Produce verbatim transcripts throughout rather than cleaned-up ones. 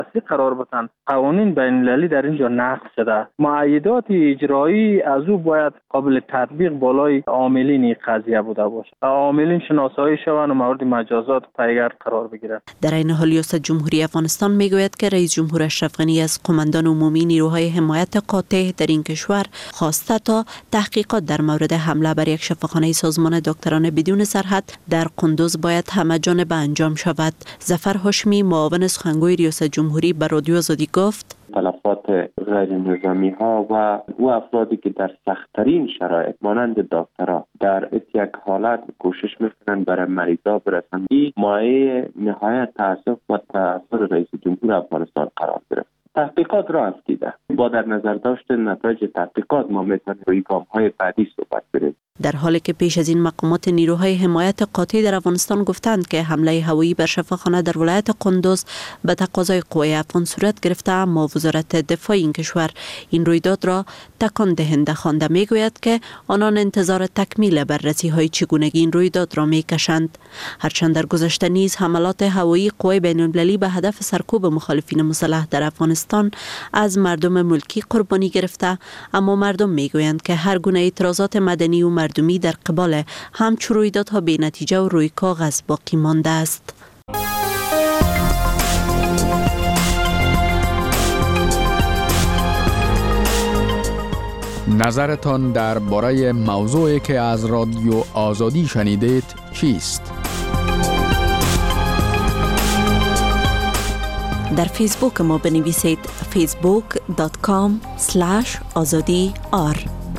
قرار بتن. قوانین بین المللی در اینجا نقض شده. معیدات اجرایی از او باید قابل تطبیق بالای عاملین قضیه بوده باشه. عاملین شناسایی شوند و مورد مجازات پیگر قرار بگیرند. در این حال ریاست جمهوری افغانستان میگوید که رئیس جمهور اشرف غنی از قماندان عمومی نیروهای حمایت قاطع در این کشور خواسته تا تحقیقات در مورد حمله بر یک شفاخانه سازمان دکتران بدون سرحد در قندوز باید همه جانبه انجام شود. ظفر هاشمی معاون سخنگوی ریاست جمهوری به رادیو آزادی گفت تلفات غیر نظامی ها و او افرادی که در سخت‌ترین شرایط مانند دکترها در یک حالت کوشش میکنند برای مریضا برسند، این مایه نهایت تأسف و تأثیر رئیس جمهور افغانستان قرار گرفت. تحقیقات را افتیده. با در نظر داشت نتایج تحقیقات ما میتونیم روی گام‌های بعدی صحبت بریم. در حالی که پیش از این مقامات نیروهای حمایت قاطع در افغانستان گفتند که حمله هوایی بر شفاخانه در ولایت قندوز به تقاضای قوای افغان صورت گرفته، اما وزارت دفاع این کشور این رویداد را تکان دهنده خوانده. میگوید که آنان انتظار تکمیل بررسی های چگونگی این رویداد را میکشند. هرچند در گذشته نیز حملات هوایی قوای بین المللی به هدف سرکوب مخالفین مسلح در افغانستان از مردم ملکی قربانی گرفته، اما مردم میگویند که هر گونه اعتراضات مدنی و مردمی در قبال همچون رویدادها بی نتیجه و روی کاغذ باقی مانده است. نظرتان درباره موضوعی که از رادیو آزادی شنیدید چیست؟ در فیسبوک ما بنویسید فیسبوک دات کام اسلش آزادی آر.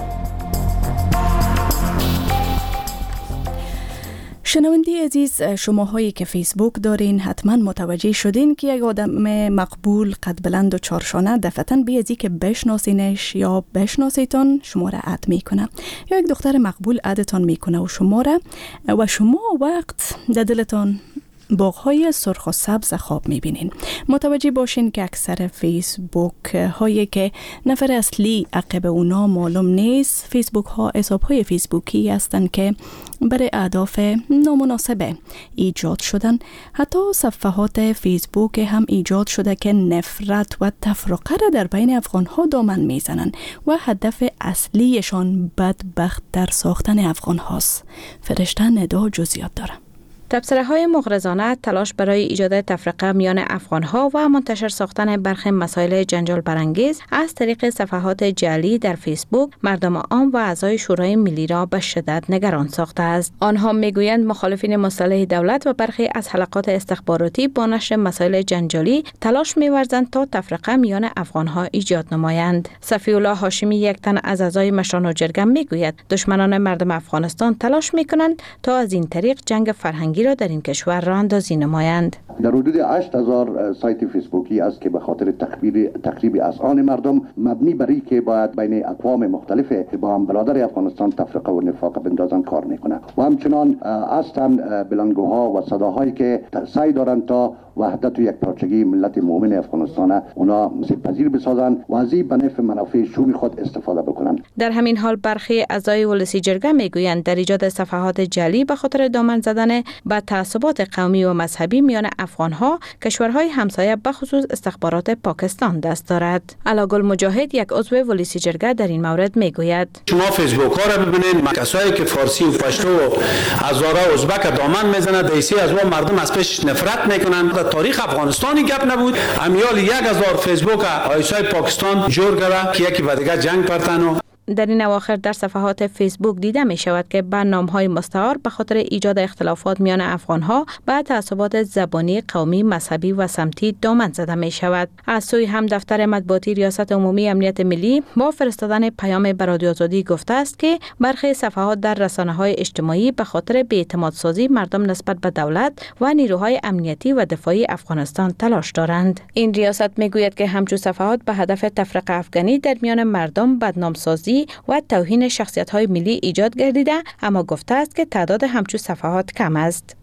شنونده عزیز، شماهایی که فیسبوک دارین حتما متوجه شدین که یک آدم مقبول قد بلند و چارشانه دفعتاً بی ازی که بشناسینش یا بشناسیتان شما را اد میکنه، یا یک دختر مقبول ادتان میکنه و شما را و شما وقت در دلتان باغ‌های سرخ و سبز خواب می‌بینین. متوجه باشین که اکثر فیسبوک هایی که نفر اصلی عقب اونا معلوم نیست، فیسبوک ها حساب های فیسبوکی هستند که برای اهداف نامناسب ایجاد شدن. حتی صفحات فیسبوک هم ایجاد شده که نفرت و تفرقه را در بین افغان ها دامن میزنن و هدف اصلیشان بدبخت در ساختن افغان هاست. فرشته ندا جزئیات داره. تبصره‌های مغرضانه، تلاش برای ایجاد تفرقه میان افغان‌ها و منتشر ساختن برخی مسائل جنجال برانگیز از طریق صفحات جعلی در فیسبوک مردم عام و اعضای شورای ملی را به شدت نگران ساخته است. آنها میگویند مخالفین مصالح دولت و برخی از حلقات استخباراتی با نشر مسائل جنجالی تلاش می‌ورزند تا تفرقه میان افغان‌ها ایجاد نمایند. صفی الله هاشمی، یک تن از اعضای مشران جرگه، میگوید دشمنان مردم افغانستان تلاش می‌کنند تا از این طریق جنگ فرهنگی را در این کشور راه اندازی نمایند. در حدود هشت هزار سایت فیسبوکی است که به خاطر تخریب تخریب اذهان مردم مبنی بر این که باید بین اقوام مختلف با هم برادر افغانستان تفرقه و نفاق بندازن کار میکنه و همچنان هستند بلندگوها و صداهایی که سعی دارند تا وحدت و یک پارچگی ملت مؤمن افغانستان اونا مسئول بسازن و از این به نفع منافع شومی خود استفاده بکنن. در همین حال برخی اعضای ولسی جرگه میگویند در ایجاد صفحات جعلی به خاطر دامن زدن به تعصبات قومی و مذهبی میان افغان‌ها کشورهای همسایه به خصوص استخبارات پاکستان دست دارد. علاگل مجاهد، یک عضو ولسی جرگه، در این مورد میگوید شما فیسبوک ها را ببینید، کسایی که فارسی و پشتو و هزاره ازبک دامن میزنند، دیسی از و مردم از پیش نفرت میکنند. در تاریخ افغانستانی گپ نبود امیال یک هزار فیسبوک آیسای پاکستان جور کرده که یکی و دیگر جنگ پرتن. در این اواخر در صفحات فیسبوک دیده می شود که برنامه‌های مستعار به خاطر ایجاد اختلافات میان افغان‌ها و تعصبات زبانی، قومی، مذهبی و سمتی دامن زده می شود. از سوی هم دفتر مطبوعاتی ریاست عمومی امنیت ملی با فرستادن پیام به رادیو آزادی گفته است که برخی صفحات در رسانه‌های اجتماعی به خاطر بی‌اعتمادسازی مردم نسبت به دولت و نیروهای امنیتی و دفاعی افغانستان تلاش دارند. این ریاست میگوید که همچون صفحات به هدف تفرقه افغانی در میان مردم، بدنامسازی و توهین شخصیت‌های ملی ایجاد گردیده، اما گفته است که تعداد همچون صفحات کم است.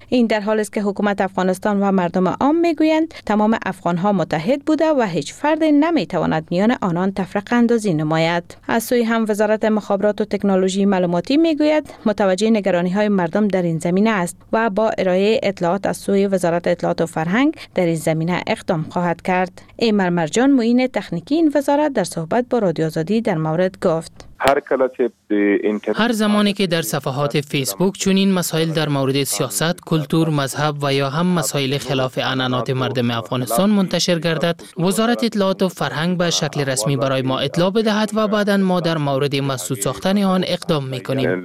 این در حالی است که حکومت افغانستان و مردم عام میگویند تمام افغانها متحد بوده و هیچ فرد نمیتواند میان آنان تفرقه اندازی نماید. از سوی هم وزارت مخابرات و تکنولوژی معلوماتی میگوید متوجه نگرانی های مردم در این زمینه است و با ارائه اطلاعات از سوی وزارت اطلاعات و فرهنگ در این زمینه اقدام خواهد کرد. ایمل مرجان معین تکنیکی این وزارت در صحبت با رادیو آزادی در مورد گفت: هر کله چې هر زمانی که در صفحات فیسبوک چنین مسائل در مورد سیاست، کلتور، مذهب و یا هم مسائل خلاف عنعنات مردم افغانستان منتشر گردد، وزارت اطلاعات و فرهنگ به شکل رسمی برای ما اطلاع بدهد و بعداً ما در مورد مسدود ساختن آن اقدام می‌کنیم.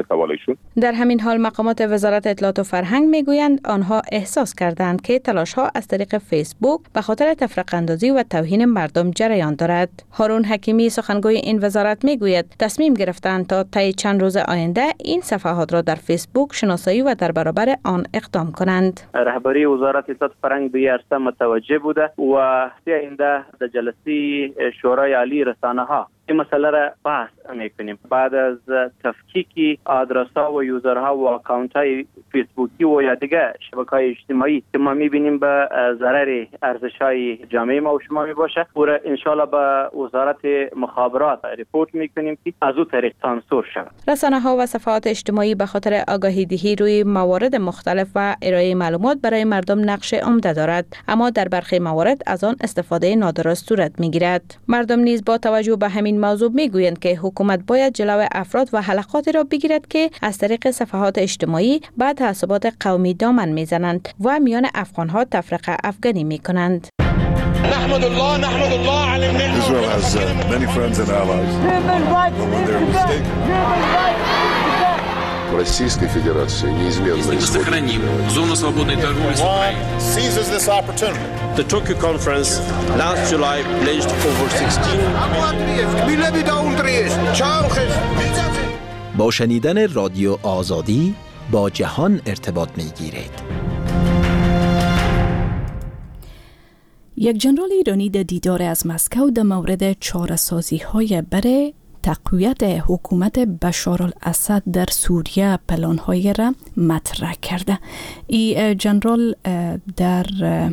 در همین حال مقامات وزارت اطلاعات و فرهنگ میگویند آنها احساس کردند که تلاش‌ها از طریق فیسبوک به خاطر تفرقه اندازی و توهین مردم جریان دارد. هارون حکیمی سخنگوی این وزارت میگوید تصمیم گرفتند تا طی چند روز آینده این صفحات را در فیسبوک شناسایی و در برابر آن اقدام کنند. رهبری وزارت اطلاعات و فرهنگ به عرصه متوجه بوده و آینده در جلسه شورای عالی رسانه ها این مسئله را بحث میکنیم. بعد از تفکیک آدرس ها و یوزر ها و اکانت های فیسبوکی و یا دیگه شبکه های اجتماعی که ما میبینیم به ضرر ارزش های جامعه ما و شما می باشه و ان شاء الله به وزارت مخابرات ریپورت میکنیم که از اون طریق سانسور شود. رسانه ها و صفحات اجتماعی به خاطر آگاهی دهی روی موارد مختلف و ارائه معلومات برای مردم نقش عمده دارد، اما در برخی موارد از آن استفاده نادرست صورت میگیرد. مردم نیز با توجه به همین موضوع میگویند که حکومت باید جلوی افراد و حلقاتی را بگیرد که از طریق صفحات اجتماعی بعد تعصبات قومی دامن میزنند و میان افغانها تفرقه افغانی میکنند. نحمد الله نحمد الله على النعمة. Israel has uh, many friends and allies. When they're mistaken. Российской Федерации неизменно мы сохраним зону свободной торговли с Украиной. Seizes this opportunity. The Tokyo conference last July pledged over sixteen با شنیدن رادیو آزادی با جهان ارتباط می‌گیرید. یک جنرال ایرانی در دیدار از مسکو در مورد چاره‌سازی‌های برای تقویت حکومت بشار الاسد در سوریه پلان‌های را مطرح کرده. این جنرال در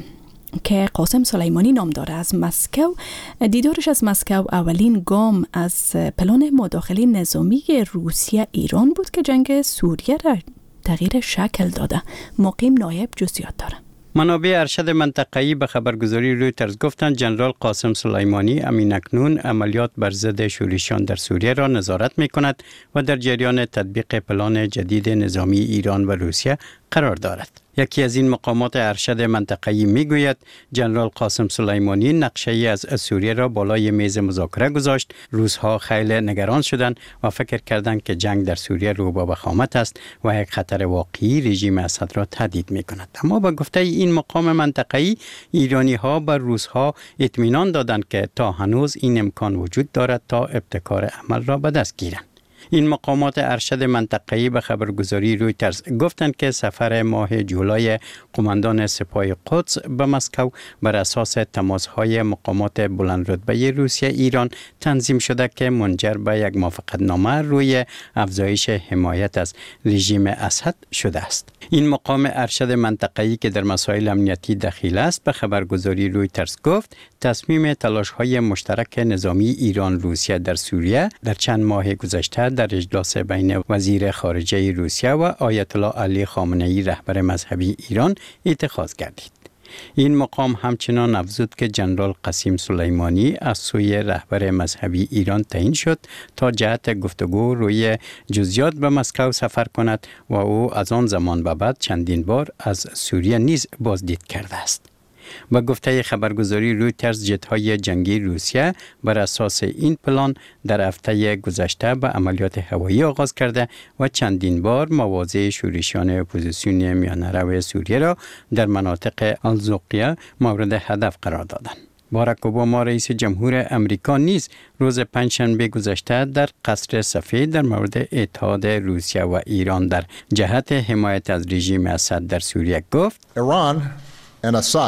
که قاسم سلیمانی نام داره از مسکو، دیدارش از مسکو اولین گام از پلان مداخله نظامی روسیه ایران بود که جنگ سوریه را تغییر شکل داده. مقیم نایب جزئیات داره. منابع ارشد منطقه‌ای به خبرگزاری رویترز گفتند جنرال قاسم سلیمانی امین اکنون عملیات بر ضد شورشیان در سوریه را نظارت می‌کند و در جریان تطبیق پلان جدید نظامی ایران و روسیه قرار دارد. یکی از این مقامات ارشد منطقه‌ای میگوید جنرال قاسم سلیمانی نقشه‌ای از سوریه را بالای میز مذاکره گذاشت. روس‌ها خیلی نگران شدند و فکر کردند که جنگ در سوریه رو به وخامت است و یک خطر واقعی رژیم اسد را تهدید می‌کند. اما با گفته این مقام منطقه‌ای ایرانی‌ها به روس‌ها اطمینان دادند که تا هنوز این امکان وجود دارد تا ابتکار عمل را به دست گیرند. این مقامات ارشد منطقه‌ای به خبرگزاری رویترز گفتند که سفر ماه جولای قماندان سپاه قدس به مسکو بر اساس تماس‌های مقامات بلندرتبه روسیه ایران تنظیم شده که منجر به یک موافقتنامه روی افزایش حمایت از رژیم اسد شده است. این مقام ارشد منطقه‌ای که در مسائل امنیتی دخیل است به خبرگزاری رویترز گفت تصمیم تلاش‌های مشترک نظامی ایران روسیه در سوریه در چند ماه گذشته در اجلاس بین وزیر خارجه روسیه و آیت الله علی خامنه‌ای رهبر مذهبی ایران اتخاذ گردید. این مقام همچنان افزود که جنرال قاسم سلیمانی از سوی رهبر مذهبی ایران تعیین شد تا جهت گفتگو روی جزئیات به مسکو سفر کند و او از آن زمان به بعد چندین بار از سوریه نیز بازدید کرده است. با گفته خبرگزاری رویترز جت‌های جنگی روسیه بر اساس این پلان در هفته گذشته به عملیات هوایی آغاز کرده و چندین بار مواضع شورشیان اپوزیسیون میانه‌رو سوریه را در مناطق الزوقیه مورد هدف قرار دادند. باراک اوباما رئیس جمهور امریکا نیز روز پنجشنبه گذشته در قصر سفید در مورد اتحاد روسیه و ایران در جهت حمایت از رژیم اسد در سوریه گفت Iran and Assad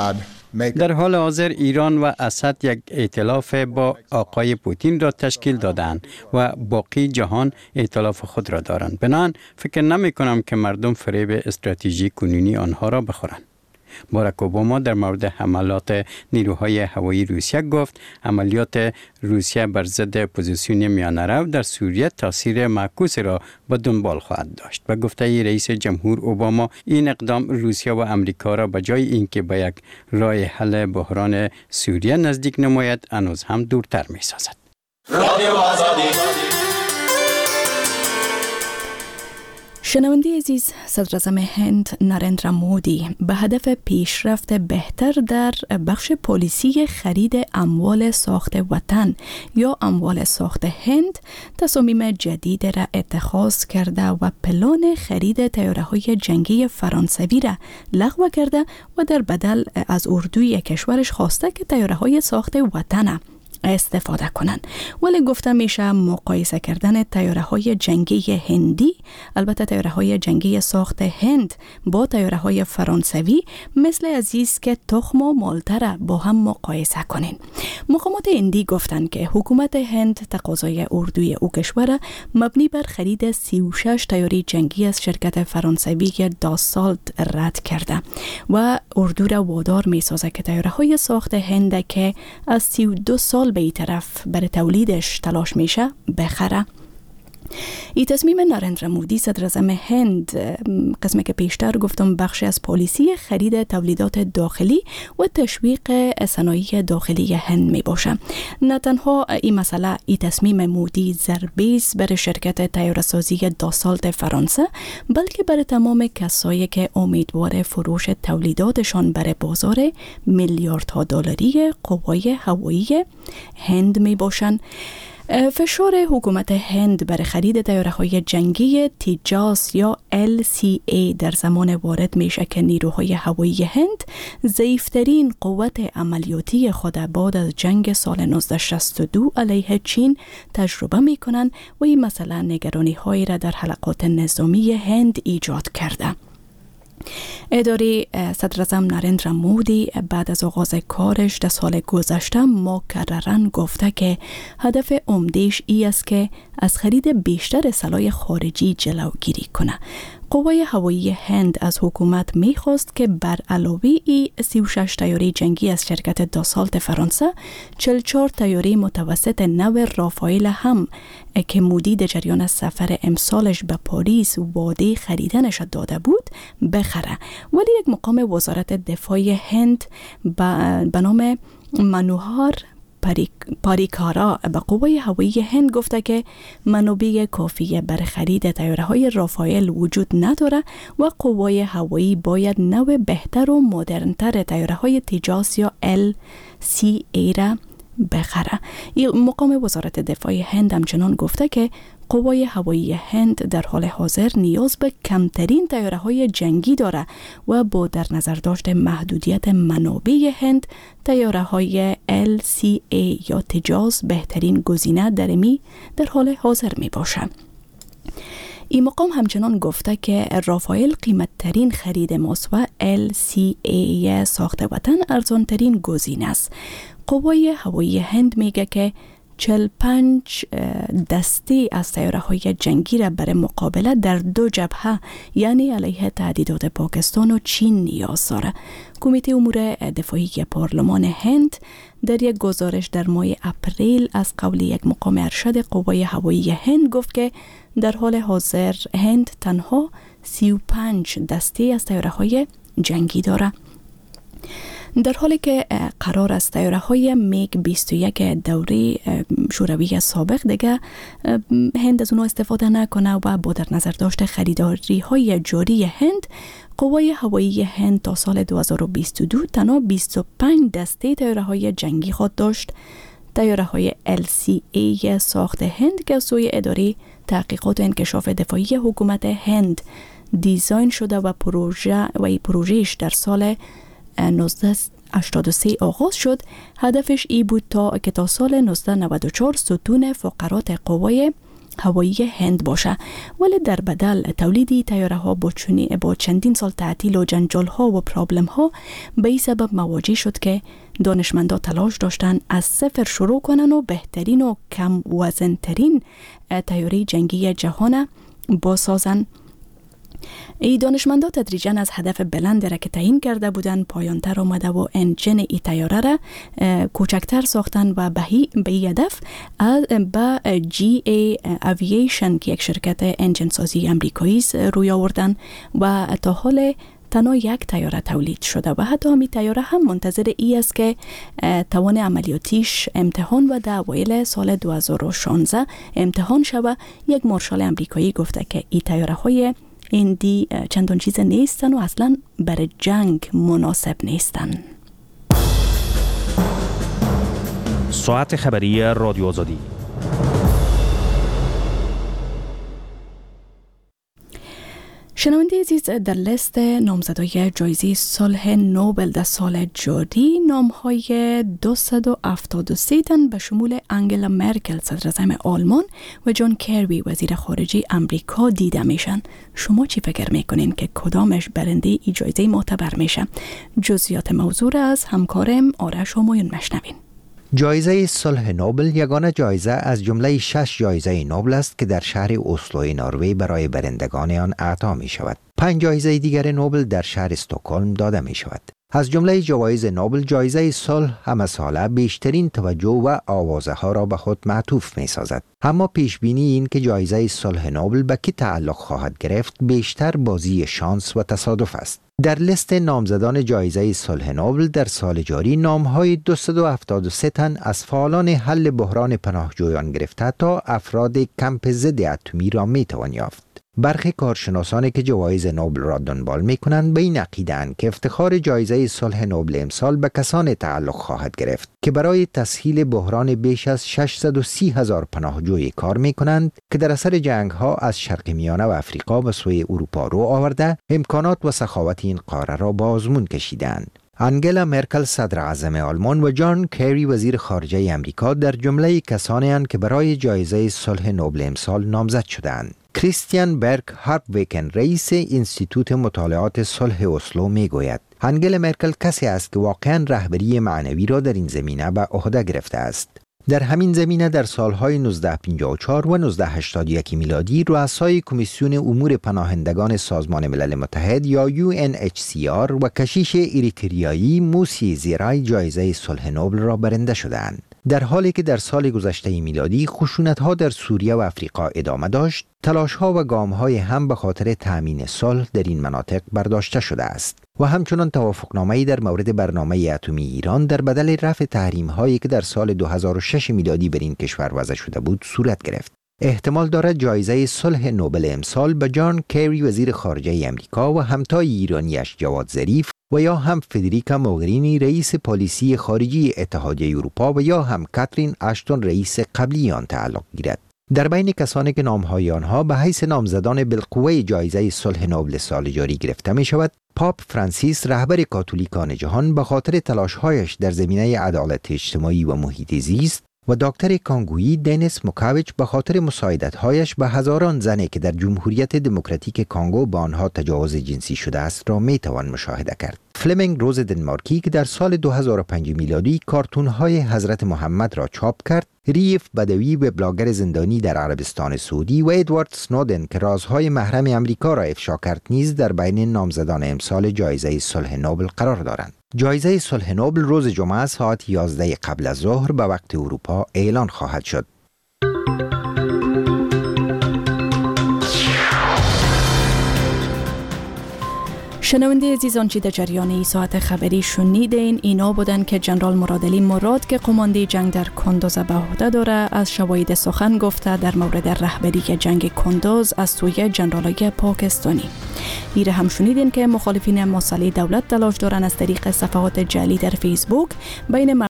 در حال حاضر ایران و اسد یک ائتلاف با آقای پوتین را تشکیل دادند و باقی جهان ائتلاف خود را دارند. بنابراین فکر نمی کنم که مردم فریب استراتژی کنونی آنها را بخورند. باراک اوباما در مورد حملات نیروهای هوایی روسیه گفت عملیات روسیه بر ضد اپوزیسیون میانه رو در سوریه تاثیر معکوس را به دنبال خواهد داشت. به گفته رئیس جمهور اوباما این اقدام روسیه و امریکا را به جای اینکه به یک راه حل بحران سوریه نزدیک نماید هنوز هم دورتر می سازد. شنونده عزیز، صدر اعظم هند نریندرا مودی به هدف پیشرفت بهتر در بخش پالیسی خرید اموال ساخت وطن یا اموال ساخت هند تصامیم جدید را اتخاذ کرده و پلان خرید طیاره‌های جنگی فرانسوی را لغو کرده و در بدل از اردوی کشورش خواسته که طیاره‌های ساخت وطن استفاده کنند. ولی گفته میشه مقایسه کردن طیاره‌های جنگی هندی، البته طیاره‌های جنگی ساخت هند با طیاره‌های فرانسوی مثل عزیز که تخم و مالته را با هم مقایسه کنین. مقامات هندی گفتند که حکومت هند تقاضای اردوی او کشور مبنی بر خرید سی و شش طیاره جنگی از شرکت فرانسوی داسالت رد کرده و اردو را وادار می‌سازد که طیاره‌های ساخت هند که از سی و دو سال به این طرف برای تولیدش تلاش میشه بخره. این تصمیم نریندرا مودی صدر اعظم هند قسمه که پیشتر گفتم بخشی از پالیسی خرید تولیدات داخلی و تشویق صنایع داخلی هند می باشه. نه تنها این مسئله این تصمیم مودی ضربه است برای شرکت طیاره‌سازی داسالت فرانسه، بلکه برای تمام کسایی که امیدوار فروش تولیداتشان برای بازار میلیاردها دلاری قوای هوایی هند می باشند. فشار حکومت هند برای خرید طیاره‌های جنگی تیجاس یا ال سی ای در زمان وارد میشه که نیروهای هوایی هند ضعیف‌ترین قوت عملیاتی خود بعد از جنگ سال نوزده شصت و دو علیه چین تجربه میکنن و این مسئله نگرانی‌هایی را در حلقات نظامی هند ایجاد کرده. اداره صدر اعظم نریندرا مودی بعد از آغاز کارش در سال گذشته مکرراً گفته که هدف عمده‌اش ای است که از خرید بیشتر سلاح خارجی جلوگیری کنه. قوای هوایی هند از حکومت میخواست که بر علاوه ای سی و شش طیاره جنگی از شرکت داسالت فرانسه، چهل و چهار طیاره متوسط نو رافائل هم که مودی در جریان سفر امسالش به پاریس وعده خریدنش داده بود بخره. ولی یک مقام وزارت دفاع هند به نام منوهار پاریکارا به قوای هوایی هند گفته که منابع کافی برای خرید طیاره‌های رافائل وجود نداره و قوای هوایی باید نوع بهتر و مدرن‌تر طیاره‌های تیجاس یا ال سی ای را بخره. این مقام وزارت دفاع هند همچنان گفته که قوای هوایی هند در حال حاضر نیاز به کمترین طیاره‌های جنگی داره و با در نظر داشت محدودیت منابع هند، طیاره‌های ال سی ای یا تیجاس بهترین گزینه در می در حال حاضر می باشه. این مقام همچنان گفته که رافائل قیمت ترین خرید ماست و ال سی ای ساخت وطن ارزان ترین گزینه است. قوای هوایی هند میگه که چهل و پنج دسته از طیاره‌های جنگی را برای مقابله در دو جبهه یعنی علیه تهدیدات پاکستان و چین نیاز داره. کمیته امور دفاعی پارلمان هند در یک گزارش در ماه اپریل از قول یک مقام ارشد قوای هوایی هند گفت که در حال حاضر هند تنها سی و پنج دسته از طیاره‌های جنگی داره. در حالی که قرار است طیاره‌های میگ بیست و یک دوره شوروی سابق دیگه هند از اونها استفاده نکنه و با در نظر داشت خریداری های جاری هند، قوای هوایی هند تا سال دو هزار و بیست و دو تنها بیست و پنج دسته طیاره‌های جنگی خود داشت. طیاره‌های ال سی ای ساخت هند که از سوی اداره تحقیقات و انکشاف دفاعی حکومت هند دیزاین شده و پروژه و این پروژهش در سال نوزده هشتاد و سه آغاز شد. هدفش ای بود تا که تا سال نوزده نود و چهار ستون فقرات قوای هوایی هند باشه، ولی در بدل تولیدی طیاره ها با چونی با چندین سال تعطیل و جنجال ها و پرابلم ها به این سبب مواجه شد که دانشمندا تلاش داشتن از صفر شروع کنن و بهترین و کم وزن ترین طیاره جنگی جهان بسازن. ای دانشمندا تدریجاً از هدف بلند را که تعیین کرده بودن پایانتر آمده و انجن ای طیاره را کوچکتر ساختن و به این هدف با جی ای اوییشن که یک شرکت انجن سازی امریکایی است روی آوردن و تا حال تنها یک طیاره تولید شده و حتی همین طیاره هم منتظر ای است که توان عملیاتیش امتحان و در اوایل سال دو هزار و شانزده امتحان شود. یک مارشال امریکایی گفته که این طیاره های ایندی چندان چیز نیستن و اصلا برای جنگ مناسب نیستن. ساعت خبری رادیو آزادی. شنونده عزیز، در لیست نامزدای جایزه صلح نوبل در سال جاری نام‌های دویست و هفتاد و سه تن به شمول انگلا مرکل صدراعظم آلمان و جان کری وزیر خارجه امریکا دیده میشن. شما چی فکر میکنین که کدامش برنده ای جایزه معتبر میشه؟ جزئیات موضوع را از همکارم آرش همایون مشنوین. جایزه صلح نوبل یگانه جایزه از جمله شش جایزه نوبل است که در شهر اسلو نروژ برای برندگان آن اعطا می شود. پنج جایزه دیگر نوبل در شهر استکهلم داده می شود. از جمله جوایز نوبل جایزه صلح همه ساله بیشترین توجه و آوازه ها را به خود معطوف می سازد. اما پیش بینی این که جایزه صلح نوبل به کی تعلق خواهد گرفت بیشتر بازی شانس و تصادف است. در لیست نامزدان جایزه صلح نوبل در سال جاری نام‌های دویست و هفتاد و سه تن از فعالان حل بحران پناهجویان گرفته تا افراد کمپ ضد اتمی را می‌توان یافت. برخی کارشناسانی که جوایز نوبل را دنبال می‌کنند به این عقیده‌اند که افتخار جایزه صلح نوبل امسال به کسانی تعلق خواهد گرفت که برای تسهیل بحران بیش از ششصد و سی هزار پناهجوی کار می‌کنند که در اثر جنگ‌ها از شرق میانه و آفریقا به سوی اروپا رو آورده امکانات و سخاوت این قاره را به آزمون کشیدند. انگلا مرکل صدراعظم آلمان و جان کری وزیر خارجه امریکا در جمله کسانی اند که برای جایزه صلح نوبل امسال نامزد شدند. کریستیان برگ هارپویکن رئیس انستیتوت مطالعات صلح اسلو میگوید انگلا مرکل کسی است که واقعا رهبری معنوی را در این زمینه به عهده گرفته است. در همین زمینه در سالهای نوزده پنجاه و چهار و نوزده هشتاد و یک میلادی رؤسای کمیسیون امور پناهندگان سازمان ملل متحد یا یو ان اچ سی آر و کشیش اریتریایی موسی زیرای جایزه صلح نوبل را برنده شدند. در حالی که در سال گذشته میلادی خشونت‌ها در سوریه و آفریقا ادامه داشت، تلاش‌ها و گام‌های هم به خاطر تأمین صلح در این مناطق برداشته شده است و همچنان توافقنامه‌ای در مورد برنامه اتمی ایران در بدل رفع تحریم‌هایی که در سال دو هزار و شش میلادی بر این کشور وضع شده بود صورت گرفت. احتمال دارد جایزه صلح نوبل امسال به جان کری وزیر خارجه امریکا و همتای ایرانیش جواد ظریف و یا هم فدریکا موگرینی رئیس پالیسی خارجی اتحادیه اروپا و یا هم کاترین اشتون رئیس قبلی آن تعلق گیرد. در بین کسانی که نامهای آنها به حیث نامزدان بالقوه جایزه صلح نوبل سال جاری گرفته می شود، پاپ فرانسیس رهبر کاتولیکان جهان به خاطر تلاش‌هایش در زمینه عدالت اجتماعی و محیط زیست و دکتر کانگویی دنیس موکاویچ به خاطر مساعدت‌هایش به هزاران زنی که در جمهوریت دموکراتیک کانگو با آنها تجاوز جنسی شده است را میتوان مشاهده کرد. فلمینگ روز دنمارکی که در سال دو هزار و پنج میلادی کارتون‌های حضرت محمد را چاپ کرد، ریف بدوی و بلاگر زندانی در عربستان سعودی و ادوارد سنودن که رازهای محرم امریکا را افشا کرد نیز در بین نامزدان امسال جایزه صلح نوبل قرار دارند. جایزه صلح نوبل روز جمعه ساعت یازده قبل از ظهر به وقت اروپا اعلان خواهد شد. شنونده عزیزان، چی در جریان ای ساعت خبری شنیدین اینا بودن که جنرال مرادعلی مراد که قماندی جنگ در کندوز به عهده داره از شواهد سخن گفته در مورد رهبری جنگ کندوز از سوی جنرالای پاکستانی. ایره هم شنیدین که مخالفین مسئله دولت تلاش دارن از طریق صفحات جعلی در فیسبوک بین